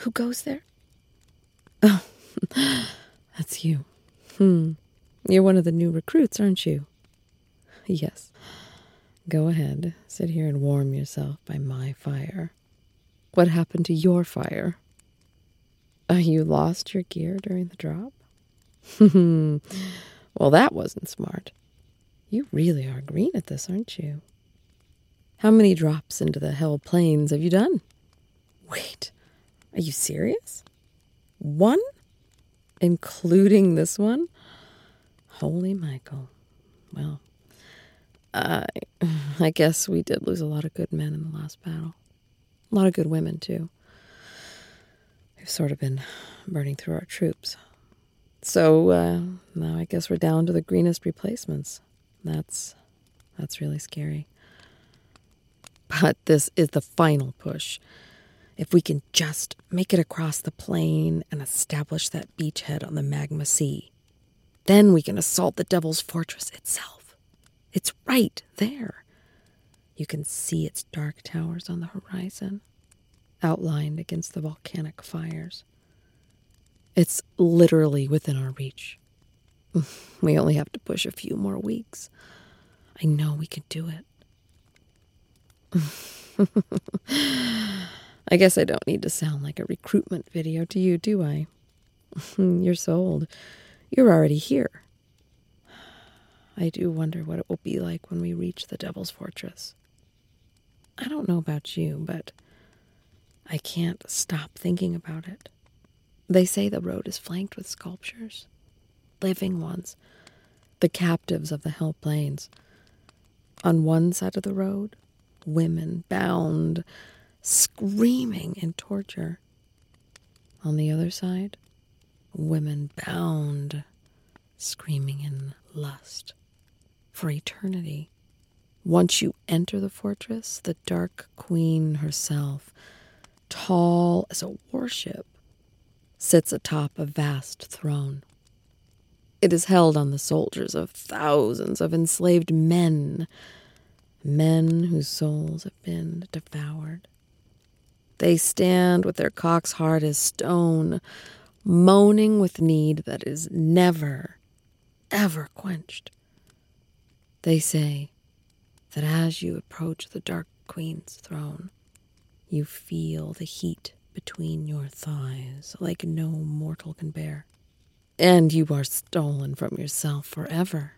Who goes there? Oh, that's you. You're one of the new recruits, aren't you? Yes. Go ahead. Sit here and warm yourself by my fire. What happened to your fire? You lost your gear during the drop? Well, that wasn't smart. You really are green at this, aren't you? How many drops into the Hell Plains have you done? Wait, are you serious? 1? Including this one? Holy Michael. Well, I guess we did lose a lot of good men in the last battle. A lot of good women, too. We've sort of been burning through our troops. So, now I guess we're down to the greenest replacements. That's really scary. But this is the final push. If we can just make it across the plain and establish that beachhead on the Magma Sea, then we can assault the Devil's Fortress itself. It's right there. You can see its dark towers on the horizon, outlined against the volcanic fires. It's literally within our reach. We only have to push a few more weeks. I know we can do it. I guess I don't need to sound like a recruitment video to you, do I? You're sold. You're already here. I do wonder what it will be like when we reach the Devil's Fortress. I don't know about you, but I can't stop thinking about it. They say the road is flanked with sculptures. Living ones. The captives of the Hell Plains. On one side of the road, women bound, screaming in torture. On the other side, women bound, screaming in lust. For eternity. Once you enter the fortress, the Dark Queen herself, tall as a warship, sits atop a vast throne. It is held on the soldiers of thousands of enslaved men whose souls have been devoured. They stand with their cocks hard as stone, moaning with need that is never, ever quenched. They say that as you approach the Dark Queen's throne, you feel the heat between your thighs like no mortal can bear. And you are stolen from yourself forever.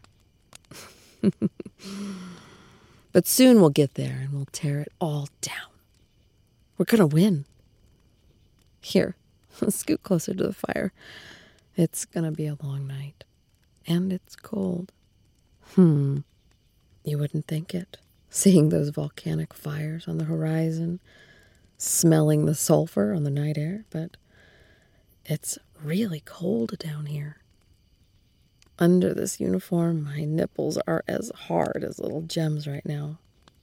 But soon we'll get there and we'll tear it all down. We're gonna win. Here, scoot closer to the fire. It's gonna be a long night. And it's cold. You wouldn't think it. Seeing those volcanic fires on the horizon, smelling the sulfur on the night air, but it's really cold down here. Under this uniform, my nipples are as hard as little gems right now.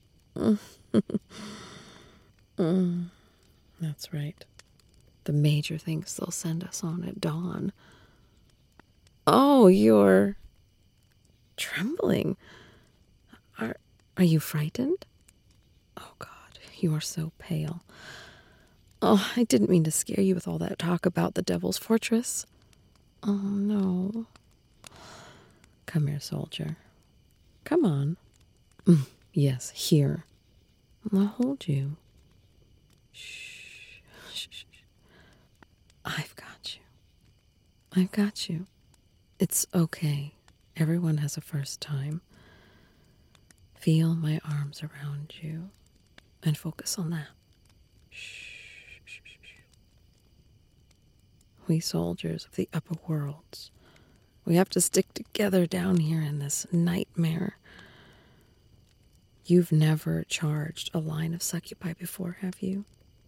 That's right. The major things they'll send us on at dawn. Oh, you're trembling. Are you frightened? Oh, God, you are so pale. Oh, I didn't mean to scare you with all that talk about the Devil's Fortress. Oh, no. Come here, soldier. Come on. Yes, here. I'll hold you. Shh. Shh. I've got you. I've got you. It's okay. Everyone has a first time. Feel my arms around you and focus on that. Shh. We soldiers of the upper worlds, we have to stick together down here in this nightmare. You've never charged a line of succubi before, have you?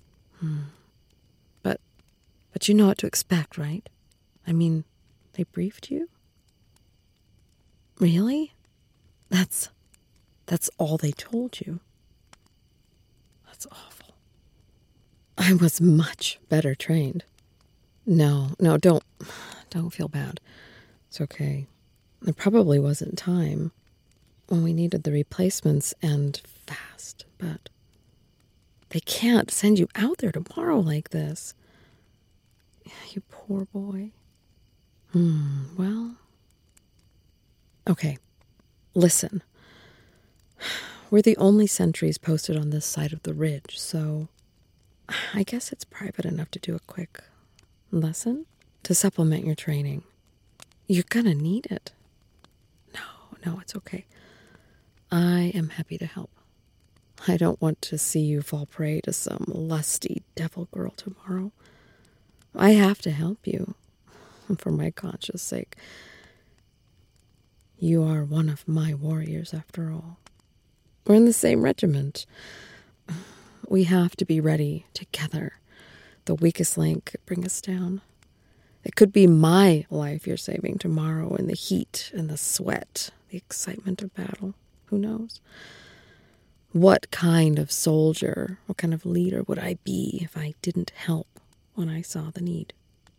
But you know what to expect, right? I mean, they briefed you? Really? That's all they told you. That's awful. I was much better trained. No, don't feel bad. It's okay. There probably wasn't time. Well, we needed the replacements and fast, but they can't send you out there tomorrow like this. You poor boy. Well. Okay, listen. We're the only sentries posted on this side of the ridge, so I guess it's private enough to do a quick lesson to supplement your training. You're gonna need it. No, it's okay. I am happy to help. I don't want to see you fall prey to some lusty devil girl tomorrow. I have to help you, for my conscience sake. You are one of my warriors, after all. We're in the same regiment. We have to be ready together. The weakest link could bring us down. It could be my life you're saving tomorrow in the heat and the sweat, the excitement of battle. Who knows? What kind of soldier, what kind of leader would I be if I didn't help when I saw the need?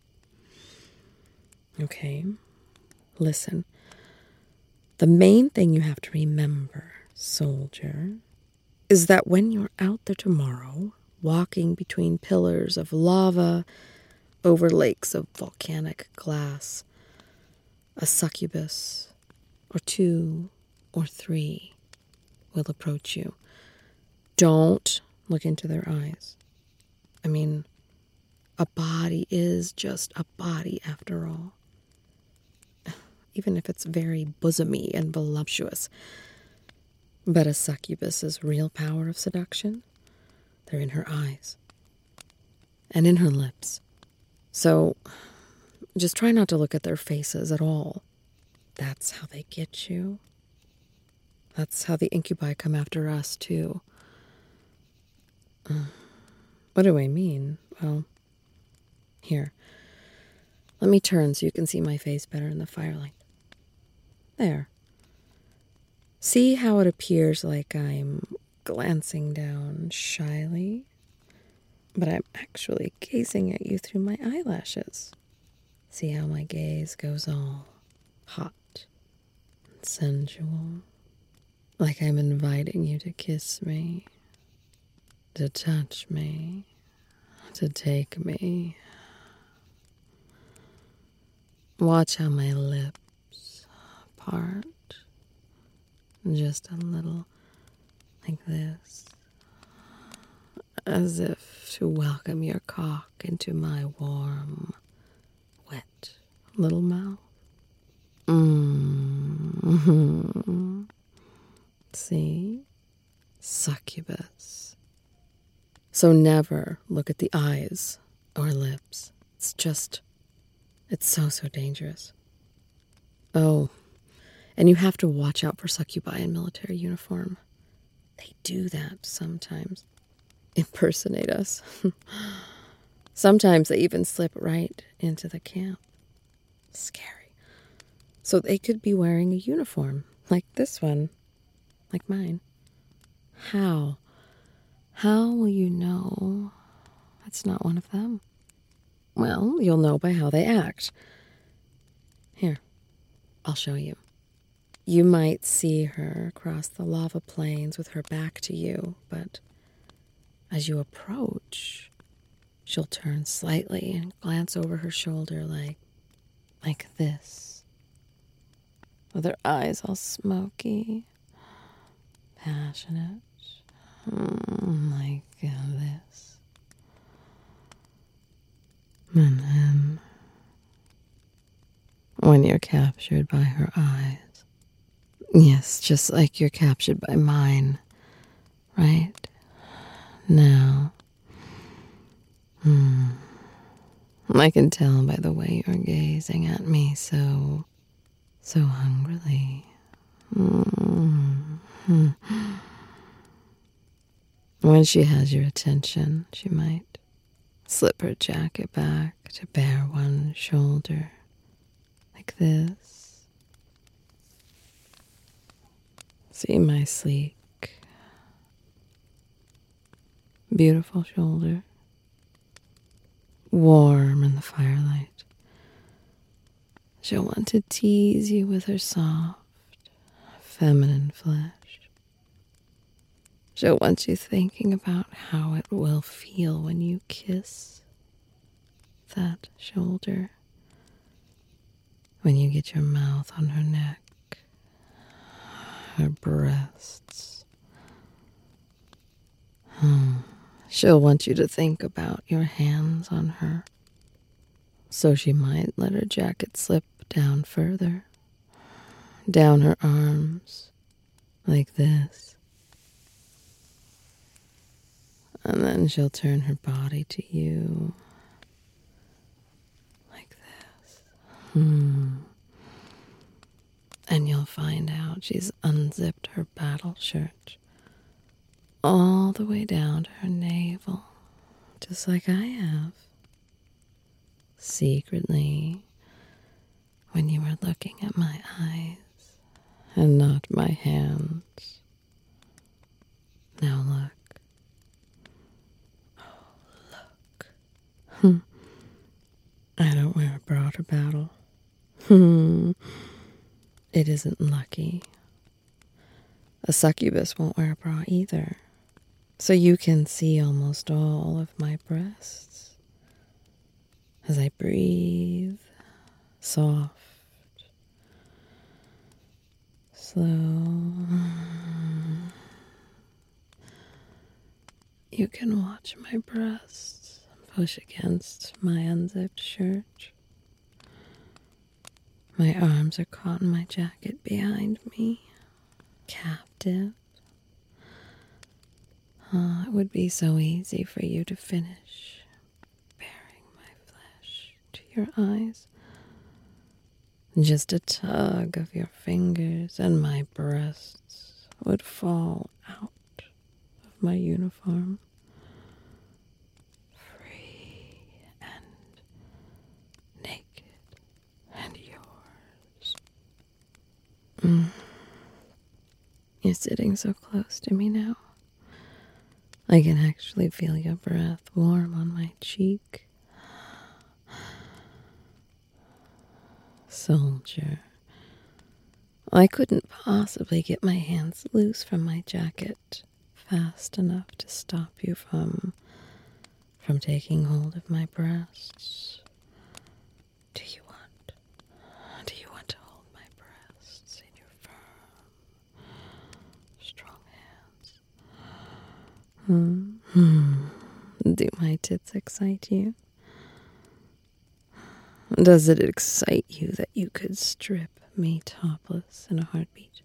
Okay, listen. The main thing you have to remember, soldier, is that when you're out there tomorrow, walking between pillars of lava, over lakes of volcanic glass, a succubus, or 2 or 3 will approach you. Don't look into their eyes. I mean, a body is just a body after all. Even if it's very bosomy and voluptuous. But a succubus's real power of seduction, they're in her eyes. And in her lips. So, just try not to look at their faces at all. That's how they get you. That's how the incubi come after us, too. What do I mean? Well, here. Let me turn so you can see my face better in the firelight. There. See how it appears like I'm glancing down shyly? But I'm actually gazing at you through my eyelashes. See how my gaze goes all hot and sensual? Like I'm inviting you to kiss me, to touch me, to take me. Watch how my lips part, just a little like this, as if to welcome your cock into my warm, wet little mouth. See? Succubus. So never look at the eyes or lips. It's so dangerous. Oh, and you have to watch out for succubi in military uniform. They do that sometimes. Impersonate us. Sometimes they even slip right into the camp. Scary. So they could be wearing a uniform, like this one, like mine. How? How will you know it's not one of them? Well, you'll know by how they act. Here, I'll show you. You might see her across the lava plains with her back to you, but as you approach, she'll turn slightly and glance over her shoulder like this, with her eyes all smoky, passionate, like this. And then, when you're captured by her eyes, yes, just like you're captured by mine, right now. I can tell by the way you're gazing at me so hungrily. When she has your attention, she might slip her jacket back to bare one shoulder, like this. See my sleek, beautiful shoulder, warm in the firelight. She'll want to tease you with her soft, feminine flesh. She'll want you thinking about how it will feel when you kiss that shoulder, when you get your mouth on her neck, her breasts. She'll want you to think about your hands on her, so she might let her jacket slip down further, down her arms, like this. And then she'll turn her body to you, like this. And you'll find out she's unzipped her battle shirt all the way down to her navel, just like I have. Secretly, when you were looking at my eyes and not my hands. Now look. I don't wear a bra to battle. It isn't lucky. A succubus won't wear a bra either. So you can see almost all of my breasts as I breathe, soft, slow. You can watch my breasts push against my unzipped shirt. My arms are caught in my jacket behind me, captive. It would be so easy for you to finish baring my flesh to your eyes. Just a tug of your fingers and my breasts would fall out of my uniform, free and naked and yours. You're sitting so close to me now. I can actually feel your breath warm on my cheek. Soldier, I couldn't possibly get my hands loose from my jacket fast enough to stop you from taking hold of my breasts. Do you want to hold my breasts in your firm, strong hands? Do my tits excite you? Does it excite you that you could strip me topless in a heartbeat?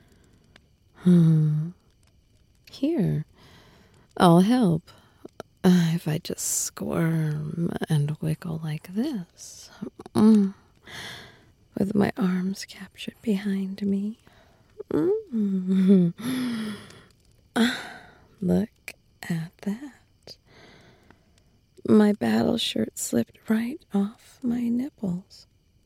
Here, I'll help. If I just squirm and wiggle like this, with my arms captured behind me. Look at that. My battle shirt slipped right off my nipples.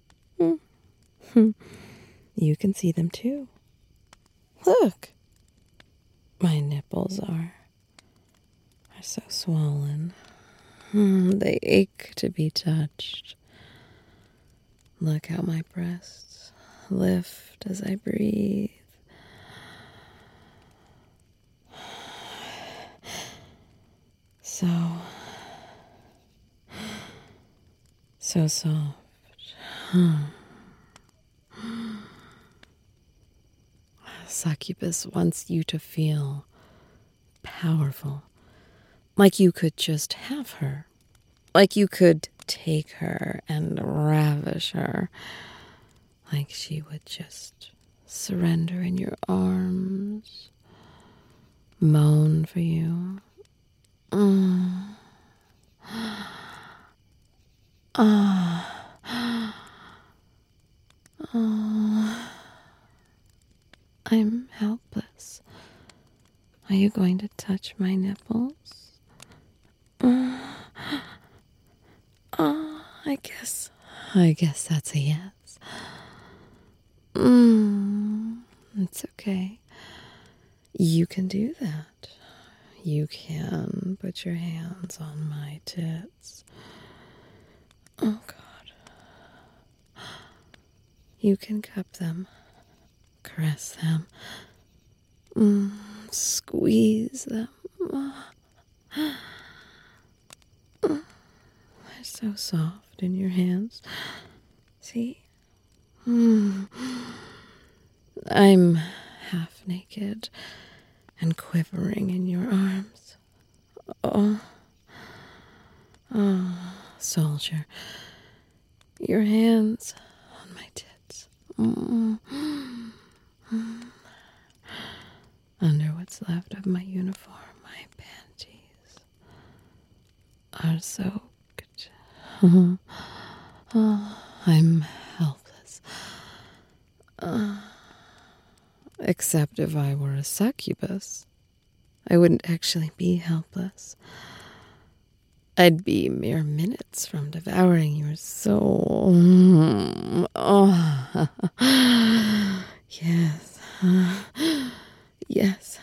You can see them too. Look. My nipples are so swollen. They ache to be touched. Look how my breasts lift as I breathe. So soft. Succubus wants you to feel powerful. Like you could just have her. Like you could take her and ravish her. Like she would just surrender in your arms. Moan for you. I'm helpless. Are you going to touch my nipples? I guess that's a yes. It's okay. You can do that. You can put your hands on my tits. Oh, God. You can cup them, caress them, squeeze them. They're so so soft in your hands. See? I'm half naked and quivering in your arms. Oh, soldier, your hands on my tits. Under what's left of my uniform, my panties are soaked. I'm helpless. Except if I were a succubus, I wouldn't actually be helpless. I'd be mere minutes from devouring your soul. Oh, yes. Yes.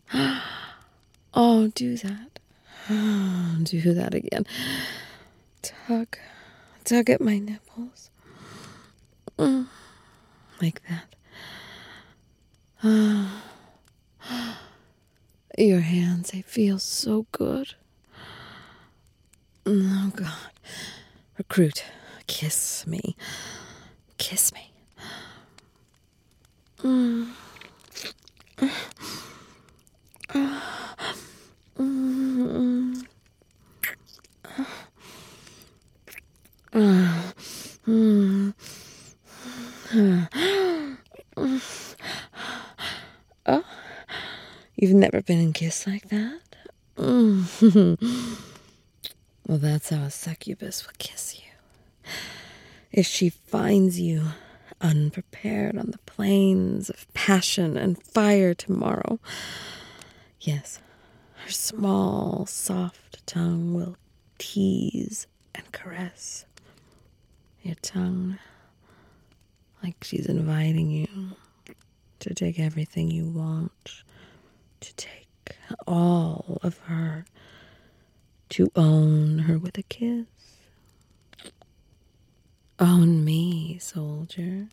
Oh, do that. Do that again. Tug at my nipples. Like that. Your hands, they feel so good. Oh, God. Recruit, kiss me. Kiss me. Oh, you've never been kissed like that? Well, that's how a succubus will kiss you. If she finds you unprepared on the plains of passion and fire tomorrow, yes, her small, soft tongue will tease and caress your tongue like she's inviting you to take everything you want, to take all of her, to own her with a kiss. Own me, soldier.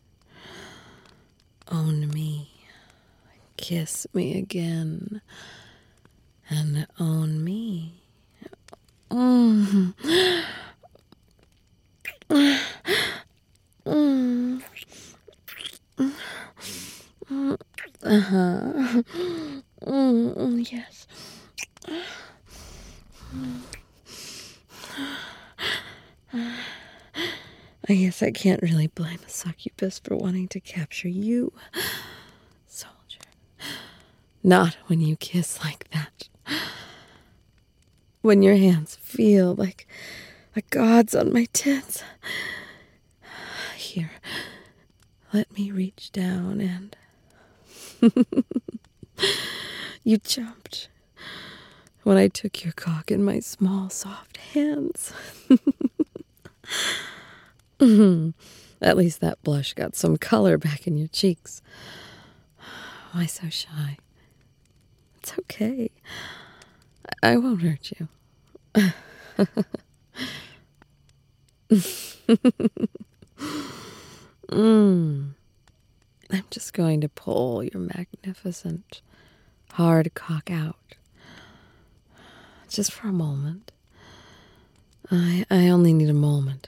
Own me. Kiss me again. And own me. Yes. I guess I can't really blame a succubus for wanting to capture you, soldier. Not when you kiss like that. When your hands feel like God's on my tits. Here, let me reach down and... You jumped when I took your cock in my small, soft hands. At least that blush got some color back in your cheeks. Why so shy? It's okay. I won't hurt you. I'm just going to pull your magnificent hard cock out. Just for a moment. I only need a moment.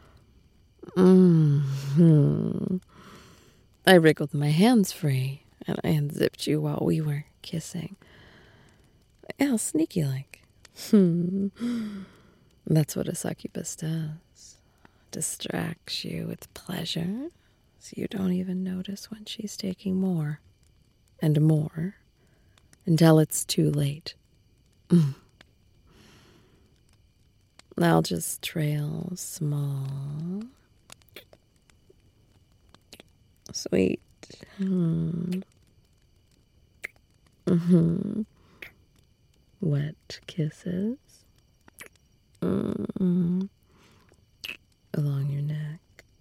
I wriggled my hands free, and I unzipped you while we were kissing. Yeah, sneaky like. That's what a succubus does. Distracts you with pleasure, so you don't even notice when she's taking more and more until it's too late. I'll just trail small, sweet, wet kisses along your neck,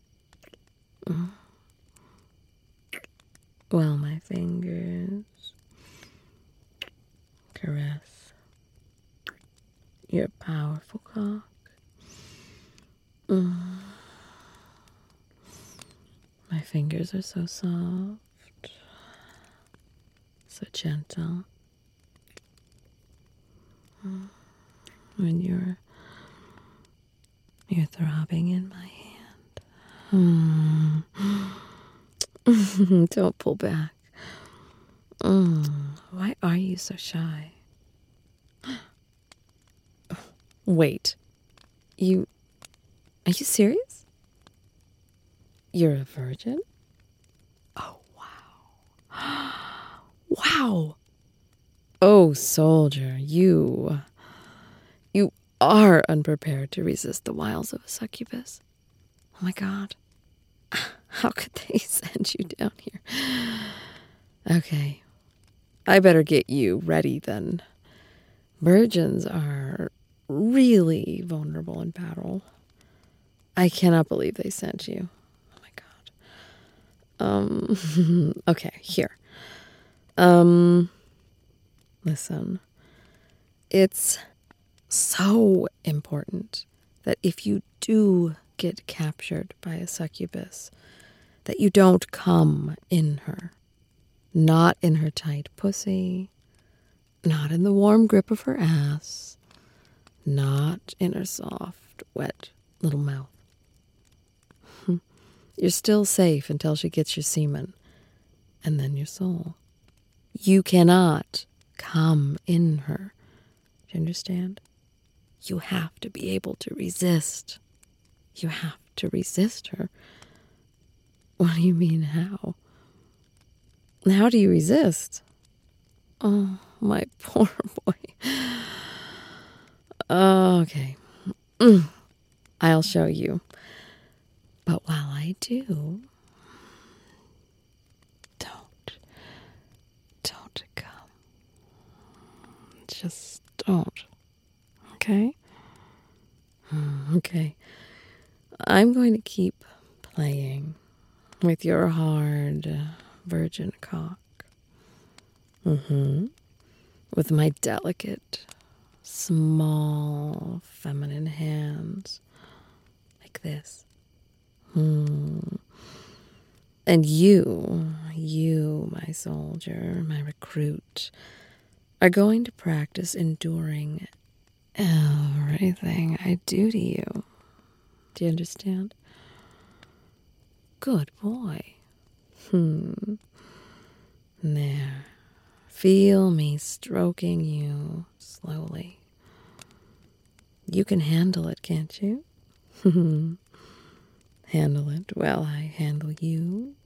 while my fingers caress your powerful cock. My fingers are so soft, so gentle. When your Don't pull back. Why are you so shy? Wait. Are you serious? You're a virgin? Oh, wow. Wow. Oh, soldier, you are unprepared to resist the wiles of a succubus. Oh my God. How could they send you down here? Okay. I better get you ready then. Virgins are really vulnerable in battle. I cannot believe they sent you. Oh my God. Okay, here. Listen. It's so important that if you do get captured by a succubus, that you don't come in her. Not in her tight pussy, not in the warm grip of her ass, not in her soft, wet little mouth. You're still safe until she gets your semen, and then your soul. You cannot come in her. Do you understand? You have to be able to resist. You have to resist her. What do you mean, how? How do you resist? Oh, my poor boy. Okay. I'll show you. But while I do, don't come. Just don't. Okay? Okay. I'm going to keep playing with your hard virgin cock. With my delicate, small, feminine hands. Like this. And you, my soldier, my recruit, are going to practice enduring everything I do to you. Do you understand? Good boy. There. Feel me stroking you slowly. You can handle it, can't you? Handle it while I handle you.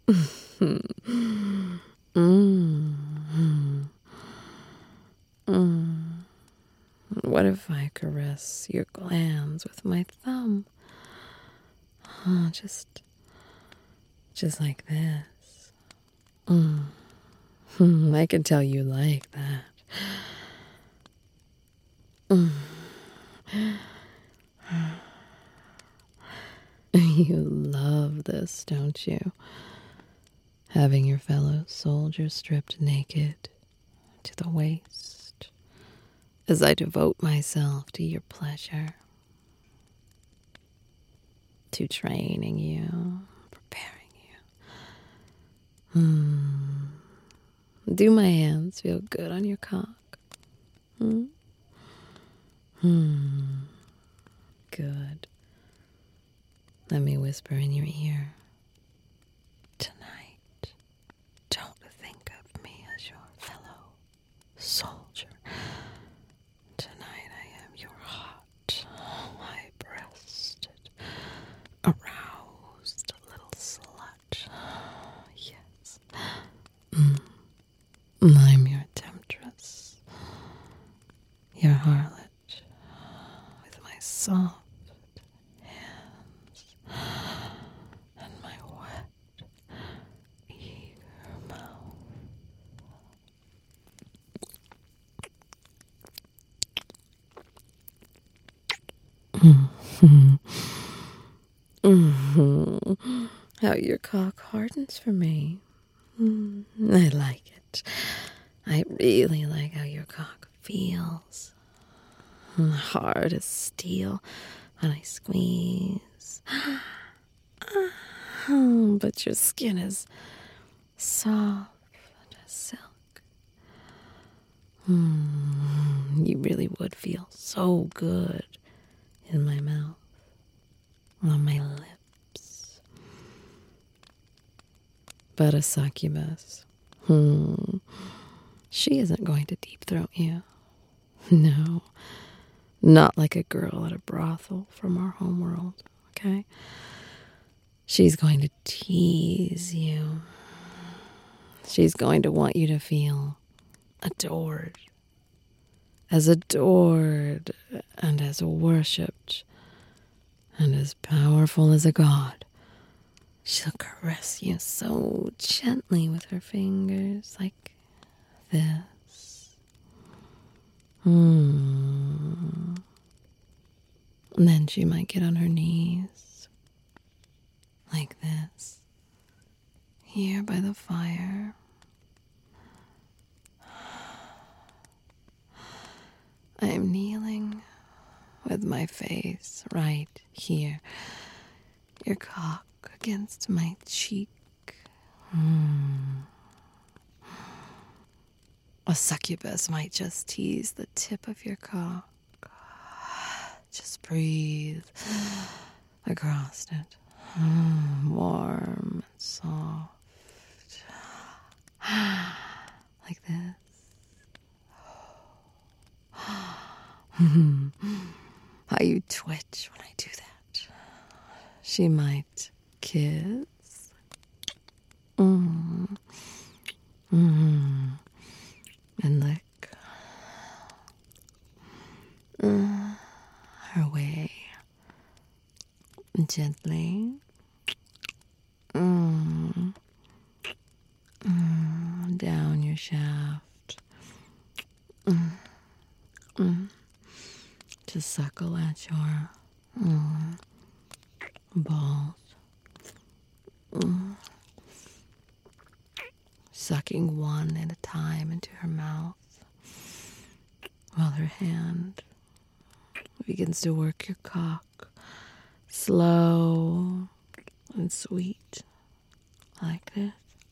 What if I caress your glands with my thumb? Oh, just like this. I can tell you like that. You love this, don't you? Having your fellow soldier stripped naked to the waist as I devote myself to your pleasure, to training you, preparing you. Do my hands feel good on your cock? Good. Let me whisper in your ear. Tonight, don't think of me as your fellow soldier. Tonight I am your hot, high-breasted, aroused little slut. Yes. I'm your temptress, your harlot, with my soft hands and my wet, eager mouth. How your cock hardens for me. I like it. I really like how your cock feels. Hard as steel when I squeeze. But your skin is soft as silk. You really would feel so good in my mouth, on my lips. But a succubus, she isn't going to deep throat you. No, not like a girl at a brothel from our homeworld, okay? She's going to tease you. She's going to want you to feel adored and as worshipped and as powerful as a god. She'll caress you so gently with her fingers like this. And then she might get on her knees like this, here by the fire. I'm kneeling with my face right here, your cock against my cheek. A succubus might just tease the tip of your cock. Just breathe across it. Warm and soft. Like this. How you twitch when I do that. She might kiss. And lick her way gently down your shaft to suckle at your balls, sucking one at a time into her mouth while her hand begins to work your cock, slow and sweet, like this.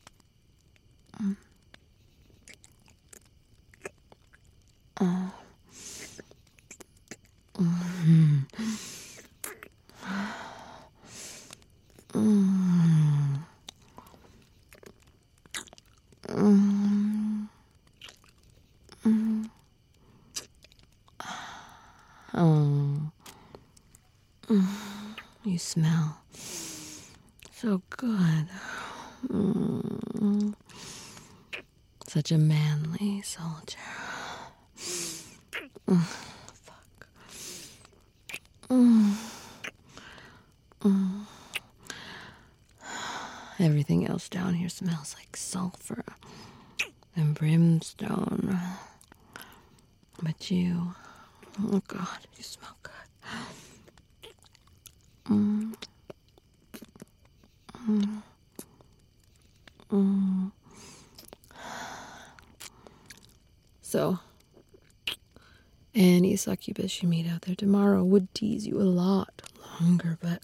You smell so good. Such a manly soldier. Fuck. Everything else down here smells like sulfur and brimstone. But you, oh God, you smell good. So, any succubus you meet out there tomorrow would tease you a lot longer, but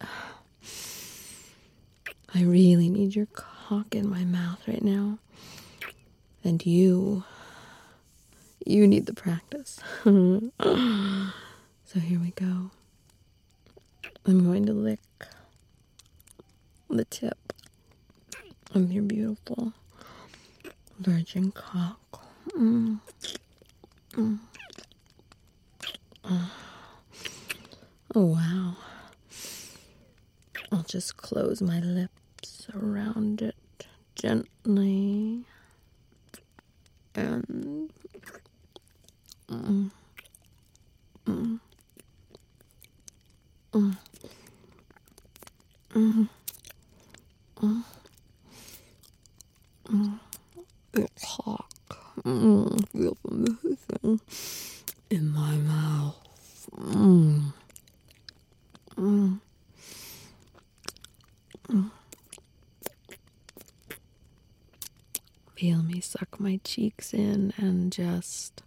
I really need your cock in my mouth right now. And you need the practice. So here we go. I'm going to lick the tip of your beautiful virgin cock. Oh, wow. I'll just close my lips around it gently. And your cock feels amazing in my mouth. Feel me suck my cheeks in and just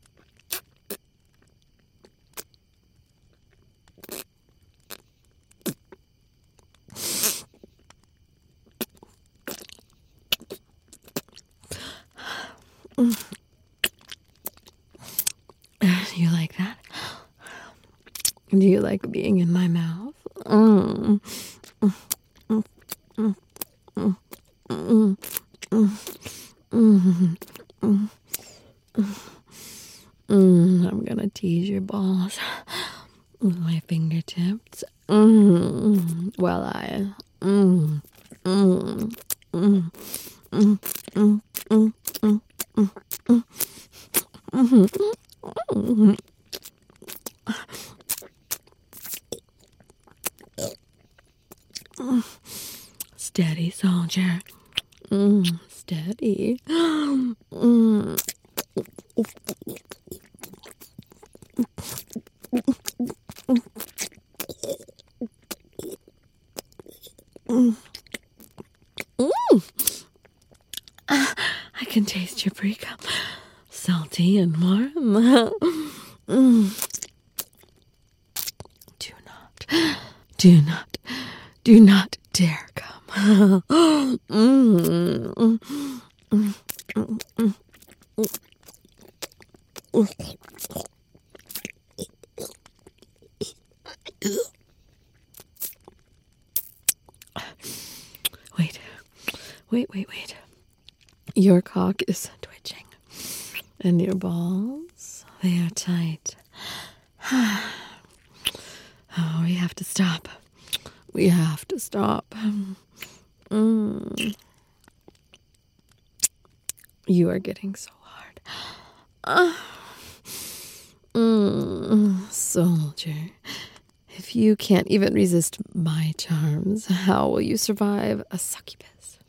Do you like that? Do you like being in my mouth? I'm gonna tease your balls with my fingertips. While I. Steady, soldier. Steady. I can taste your pre-cum. Salty and warm. Do not dare come. Wait. Your cock is twitching. And your balls, they are tight. Oh, we have to stop. You are getting so hard. Soldier, if you can't even resist my charms, how will you survive a succubus?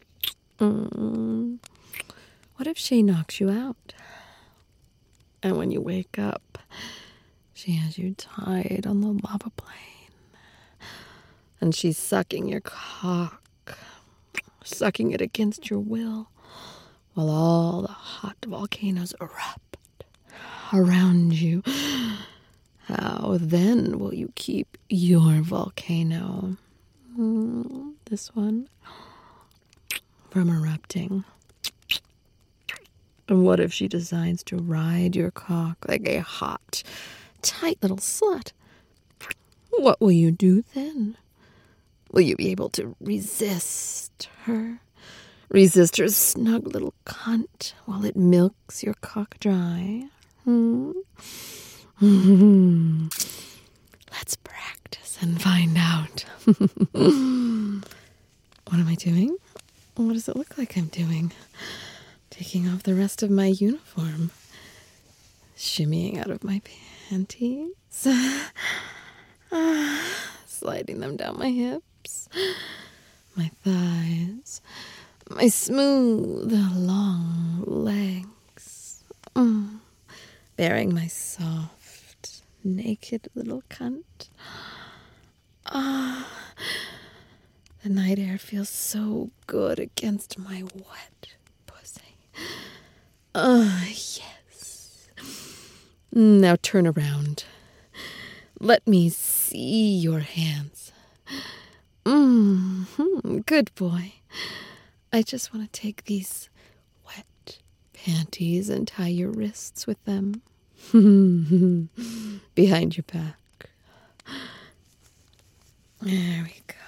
What if she knocks you out? And when you wake up, she has you tied on the lava plane. And she's sucking your cock, sucking it against your will, while all the hot volcanoes erupt around you. How then will you keep your volcano, this one, from erupting? And what if she decides to ride your cock like a hot, tight little slut? What will you do then? Will you be able to resist her? Resist her snug little cunt while it milks your cock dry? Let's practice and find out. What am I doing? What does it look like I'm doing? Taking off the rest of my uniform. Shimmying out of my panties. Sliding them down my hips. My thighs. My smooth, long legs. Bearing my soft, naked little cunt. The night air feels so good against my wet pussy. Yes. Now turn around. Let me see your hands. Good boy. I just want to take these wet panties and tie your wrists with them. Behind your back. There we go.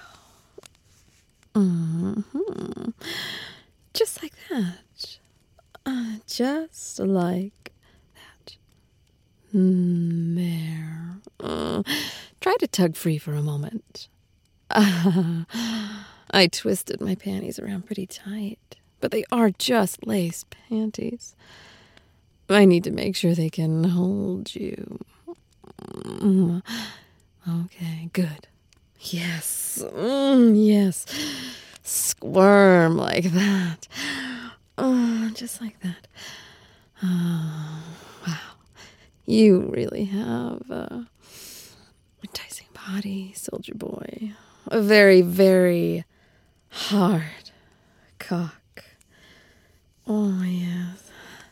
Just like that. Just like that. There. Try to tug free for a moment. I twisted my panties around pretty tight, but they are just lace panties. I need to make sure they can hold you. Okay, good. Yes. Yes. Squirm like that. Just like that. Wow. You really have a enticing body, soldier boy. A very, very hard cock. Oh, yes.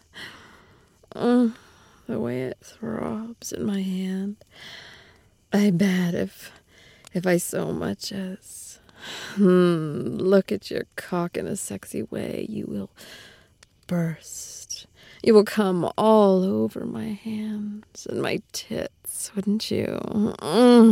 The way it throbs in my hand. I bet if I so much as look at your cock in a sexy way, you will burst. You will come all over my hands and my tits, wouldn't you?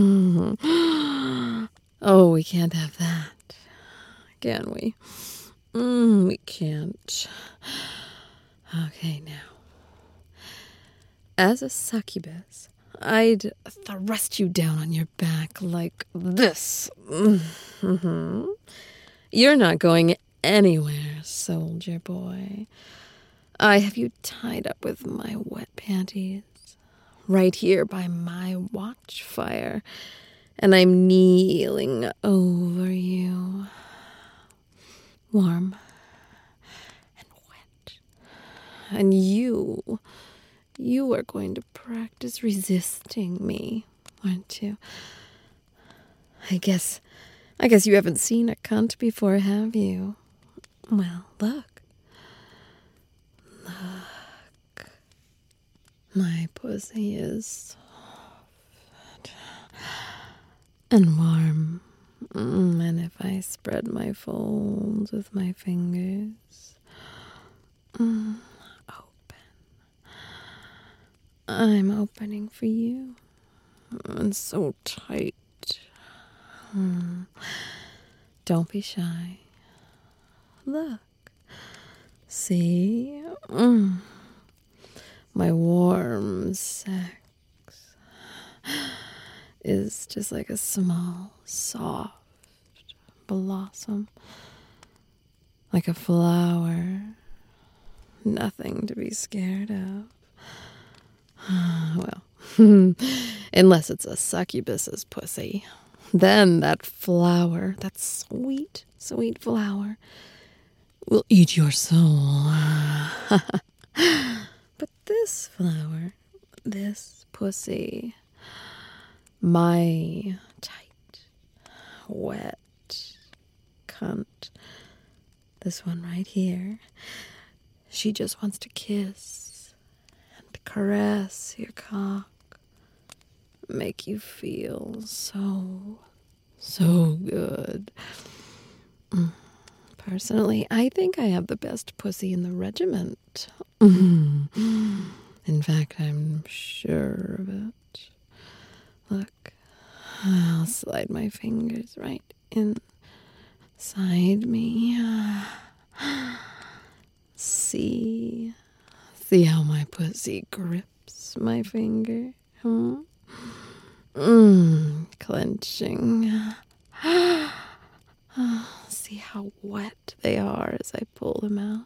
Oh, we can't have that, can we? We can't. Okay, now. As a succubus, I'd thrust you down on your back like this. Mm-hmm. You're not going anywhere, soldier boy. I have you tied up with my wet panties, right here by my watch fire, and I'm kneeling over you, warm and wet. And you are going to practice resisting me, aren't you? I guess you haven't seen a cunt before, have you? Well, look. My pussy is soft and warm. And if I spread my folds with my fingers, open. I'm opening for you. And so tight. Don't be shy. Look. See? My warm sex is just like a small, soft blossom. Like a flower. Nothing to be scared of. Well, unless it's a succubus's pussy. Then that flower, that sweet, sweet flower, will eat your soul. But this flower, this pussy, my tight, wet cunt, this one right here, she just wants to kiss and caress your cock, make you feel so good. Personally, I think I have the best pussy in the regiment. In fact, I'm sure of it. Look, I'll slide my fingers right inside me. See how my pussy grips my finger? Clenching. See how wet they are as I pull them out.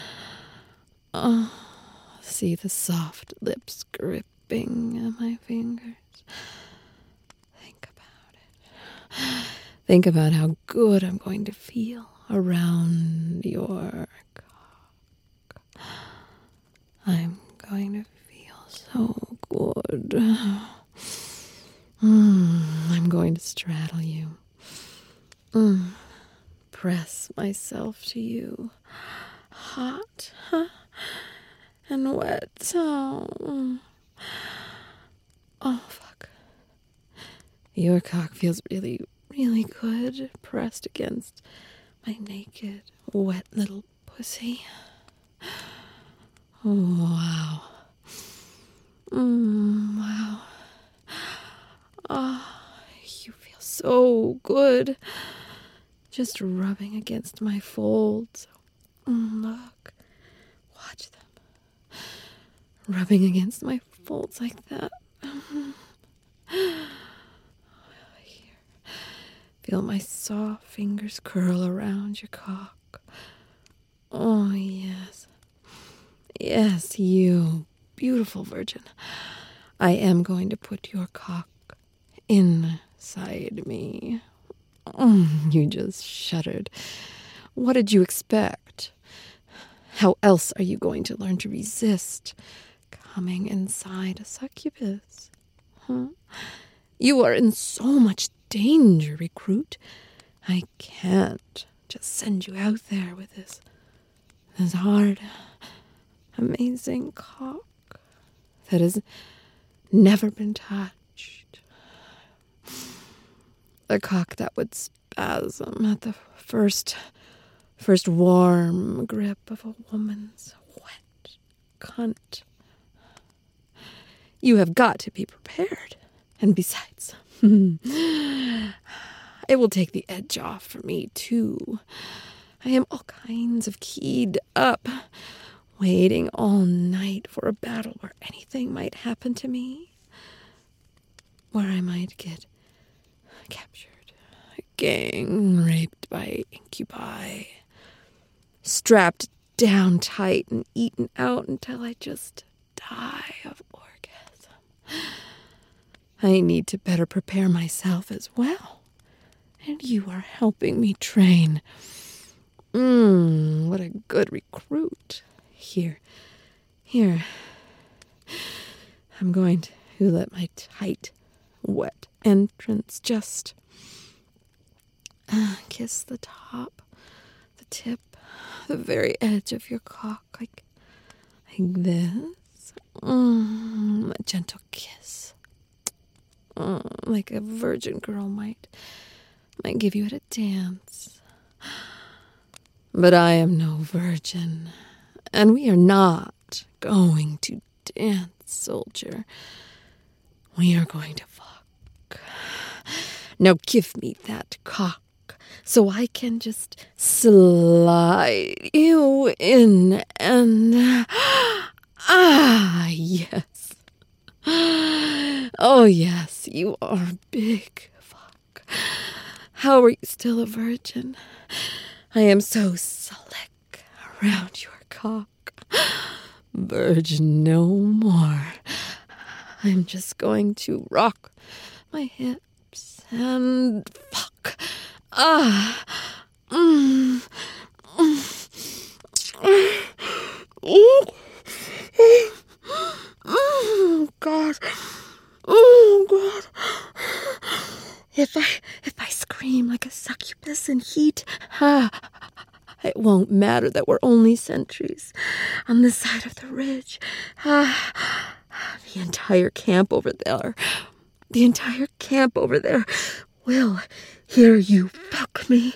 See the soft lips gripping my fingers. Think about it. Think about how good I'm going to feel around your cock. I'm going to feel so good. I'm going to straddle you. Press myself to you. Hot, and wet. Oh, fuck. Your cock feels really, really good pressed against my naked, wet little pussy. Oh, wow. Wow. You feel so good. Just rubbing against my folds. Look. Watch them. Rubbing against my folds like that. Here. Feel my soft fingers curl around your cock. Oh, yes. Yes, you beautiful virgin. I am going to put your cock inside me. You just shuddered. What did you expect? How else are you going to learn to resist coming inside a succubus? You are in so much danger, recruit. I can't just send you out there with this hard, amazing cock that has never been touched. A cock that would spasm at the first warm grip of a woman's wet cunt. You have got to be prepared. And besides, it will take the edge off for me, too. I am all kinds of keyed up, waiting all night for a battle where anything might happen to me. Where I might get captured, gang raped by incubi, strapped down tight and eaten out until I just die of orgasm. I need to better prepare myself as well. And you are helping me train. What a good recruit. Here. I'm going to let my tight, wet entrance just kiss the top, the tip, the very edge of your cock, like this. A gentle kiss. Like a virgin girl might give you at a dance. But I am no virgin, and we are not going to dance, soldier. We are going to fuck. Now give me that cock so I can just slide you in and... yes. Oh, yes, you are big fuck. How are you still a virgin? I am so slick around your cock. Virgin no more. I'm just going to rock my hips and fuck. Oh, God. Oh, God. If I scream like a succubus in heat, it won't matter that we're only sentries on this side of the ridge. The entire camp over there will hear you fuck me.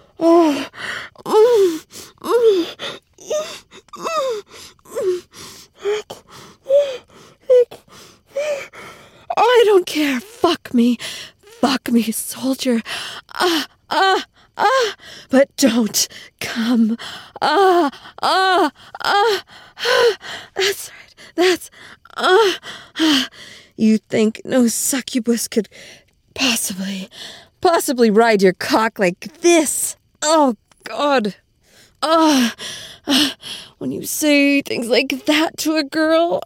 I don't care. Fuck me, soldier. But don't come. That's right. You think no succubus could possibly ride your cock like this? Oh, God. When you say things like that to a girl,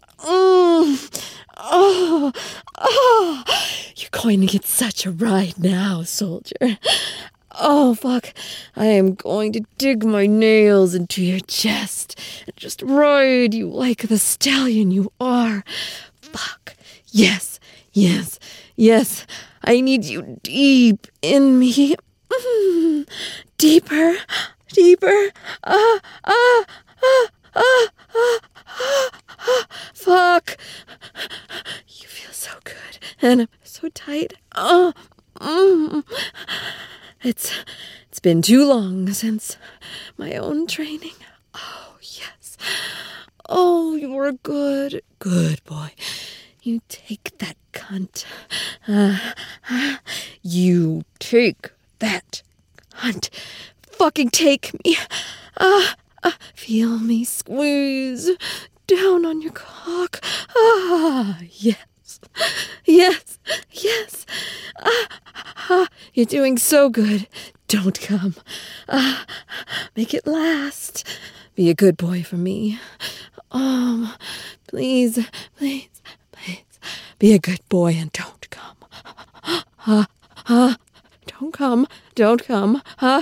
you're going to get such a ride now, soldier. Oh, fuck. I am going to dig my nails into your chest and just ride you like the stallion you are. Fuck. Yes. I need you deep in me. Deeper. Fuck. You feel so good and I'm so tight. It's been too long since my own training. Oh, yes. Oh, you're a good boy. You take that cunt. You take that cunt. Fucking take me. Feel me squeeze down on your cock. Yes. You're doing so good. Don't come. Make it last. Be a good boy for me. Please. Be a good boy and don't come. Don't come.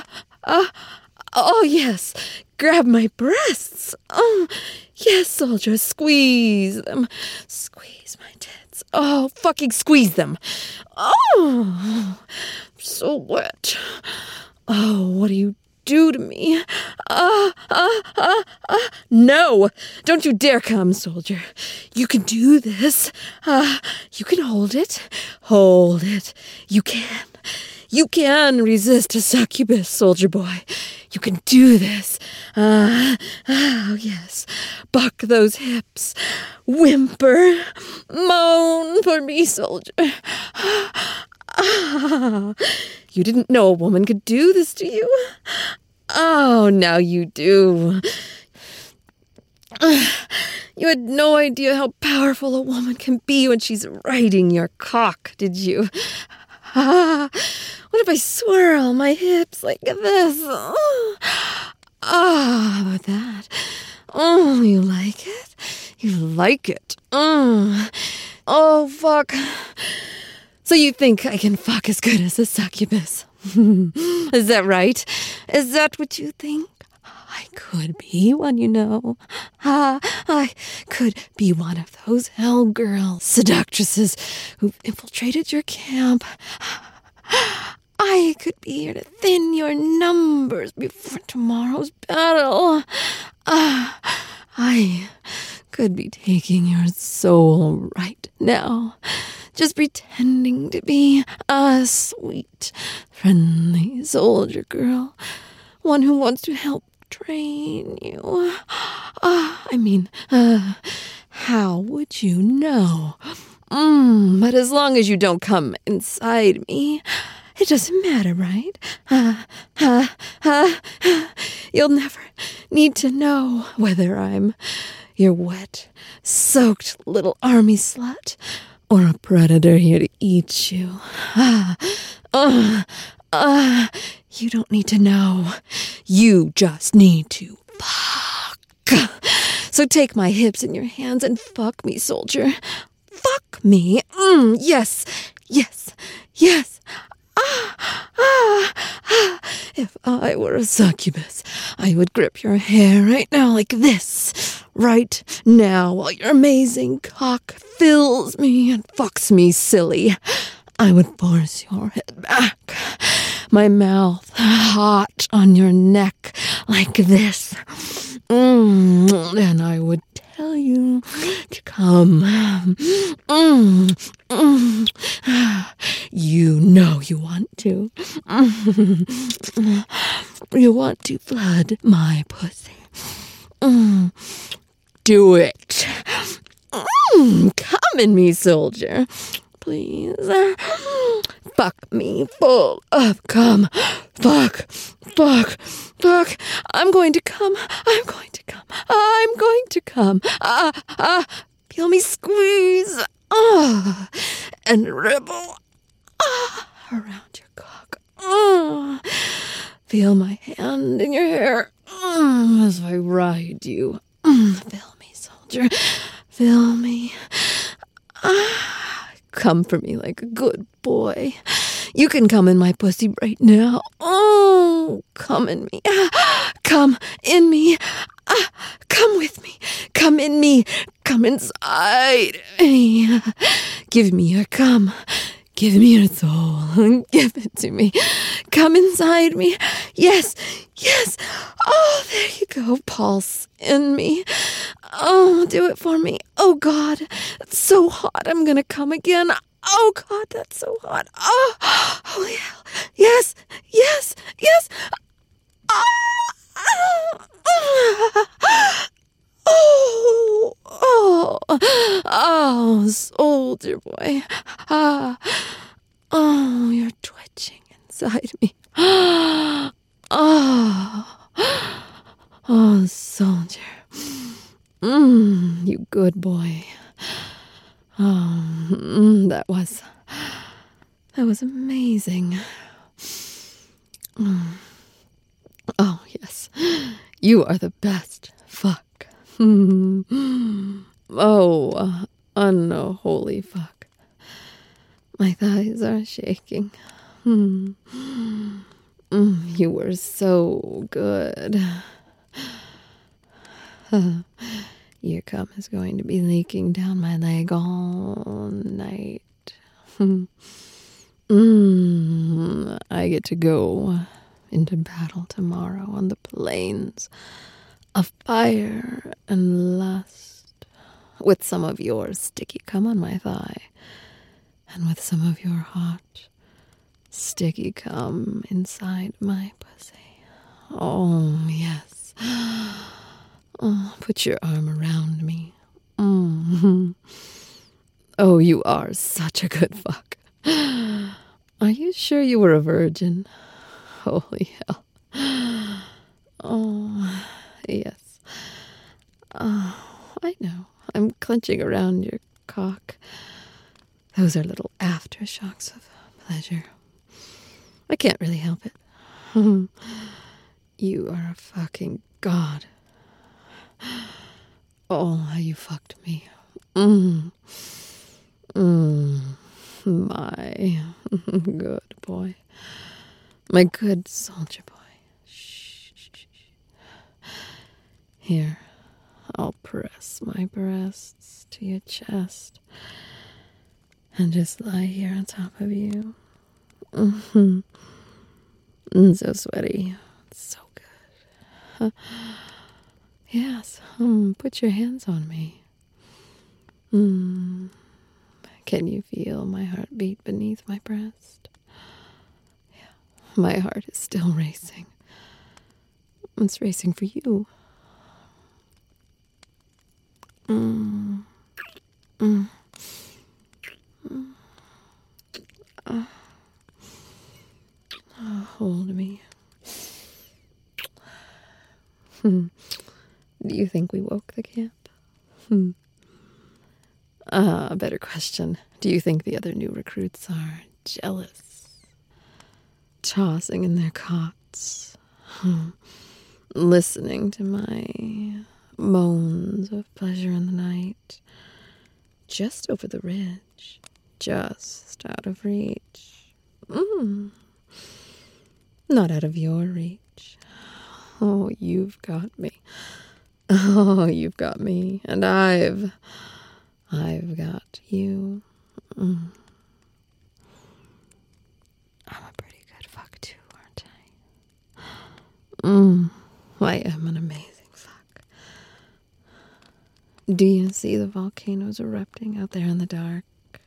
Oh, yes. Grab my breasts. Oh, yes, soldier. Squeeze them. Squeeze my tits. Oh, fucking squeeze them. Oh, so wet. Oh, what do you do to me? No, don't you dare come, soldier. You can do this. You can hold it. You can resist a succubus, soldier boy. You can do this. Oh, yes. Buck those hips. Whimper. Moan for me, soldier. You didn't know a woman could do this to you? Oh, now you do. You had no idea how powerful a woman can be when she's riding your cock, did you? What if I swirl my hips like this? How about that? Oh, you like it? You like it. Oh, fuck. So you think I can fuck as good as a succubus? Is that right? Is that what you think? I could be one, you know. I could be one of those hell girls, seductresses who've infiltrated your camp. I could be here to thin your numbers before tomorrow's battle. I could be taking your soul right now, just pretending to be a sweet, friendly soldier girl, one who wants to help train you. How would you know? But as long as you don't come inside me, it doesn't matter, right? You'll never need to know whether I'm your wet, soaked little army slut or a predator here to eat you. You don't need to know. You just need to fuck. So take my hips in your hands and fuck me, soldier. Fuck me. Yes. If I were a succubus, I would grip your hair right now like this. Right now, while your amazing cock fills me and fucks me silly. I would force your head back, my mouth hot on your neck like this. And I would tell you to come. You know you want to. You want to flood my pussy. Do it. Come in me, soldier. Please. Fuck me full of cum. Fuck. I'm going to come. Feel me squeeze. And ripple. Around your cock. Feel my hand in your hair. As I ride you. Feel me, soldier. Feel me. Come for me like a good boy. You can come in my pussy right now. Come in me. Come in me. Come with me. Come in me. Come inside me. Give me your cum. Give me your soul. Give it to me. Come inside me. Yes. Oh, there you go. Pulse in me. Oh, do it for me. Oh, God. It's so hot. I'm going to come again. Oh, God, that's so hot. Oh, holy hell. Yes. Oh, soldier boy. Oh, you're twitching inside me. Oh, soldier. You good boy. That was amazing. Oh, yes. You are the best. Fuck. Oh, unholy fuck. My thighs are shaking. You were so good. Your cum is going to be leaking down my leg all night. I get to go into battle tomorrow on the plains of fire and lust, with some of your sticky cum on my thigh, and with some of your hot, sticky cum inside my pussy. Oh, yes. Oh, put your arm around me. Oh, you are such a good fuck. Are you sure you were a virgin? Holy hell. Oh, yes. I know. I'm clenching around your cock. Those are little aftershocks of pleasure. I can't really help it. You are a fucking god. Oh, how you fucked me. My good boy. My good soldier boy. Shh. Here, I'll press my breasts to your chest and just lie here on top of you. So sweaty. So good. Yes, put your hands on me. Can you feel my heartbeat beneath my breast? Yeah, my heart is still racing. It's racing for you. Hold me. Do you think we woke the camp? A better question. Do you think the other new recruits are jealous? Tossing in their cots. Listening to my moans of pleasure in the night. Just over the ridge. Just out of reach. Not out of your reach. Oh, you've got me. Oh, you've got me. And I've got you. I'm a pretty good fuck too, aren't I? I am an amazing fuck. Do you see the volcanoes erupting out there in the dark?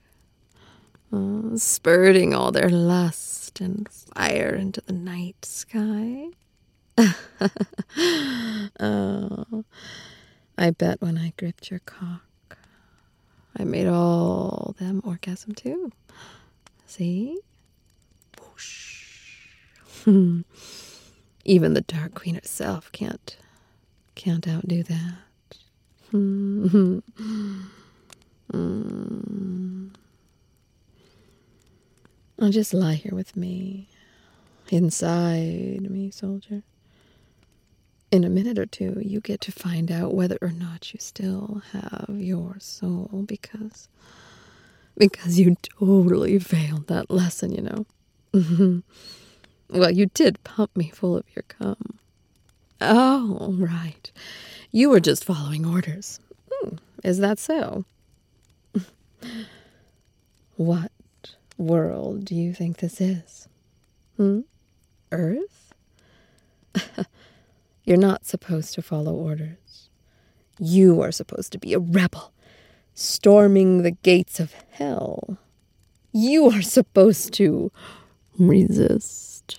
Spurting all their lust and fire into the night sky? Oh, I bet when I gripped your cock, I made all them orgasm too. See? Whoosh. Even the Dark Queen herself can't outdo that. Oh, just lie here with me. Inside me, soldier. In a minute or two, you get to find out whether or not you still have your soul, because you totally failed that lesson, you know. Well, you did pump me full of your cum. Oh, right. You were just following orders. Is that so? What world do you think this is? Earth? You're not supposed to follow orders. You are supposed to be a rebel, storming the gates of hell. You are supposed to resist.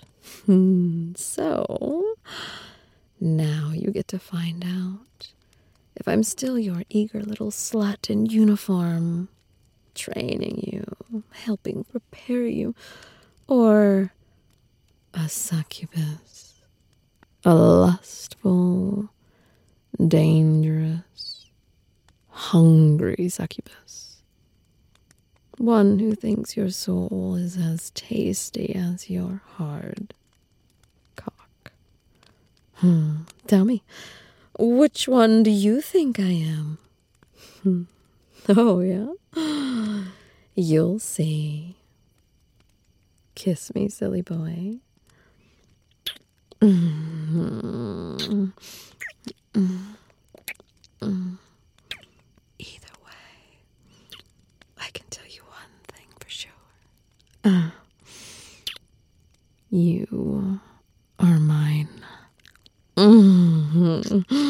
So, now you get to find out if I'm still your eager little slut in uniform, training you, helping prepare you, or a succubus, a lustful, dangerous, hungry succubus, one who thinks your soul is as tasty as your hard cock. Tell me, which one do you think I am? Oh, yeah? You'll see. Kiss me, silly boy. Either way, I can tell you one thing for sure. You are mine.